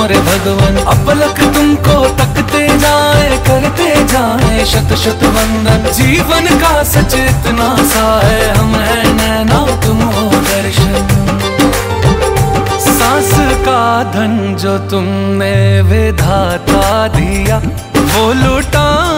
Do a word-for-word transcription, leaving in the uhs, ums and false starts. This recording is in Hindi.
मोरे भगवन। अपलक तुमको तकते जाए, करते जाए शत शत वंदन। जीवन का सच इतना सा है, हम है नैना तुम हो दर्शन। सांस का धन जो तुमने विधाता दिया, वो लुटा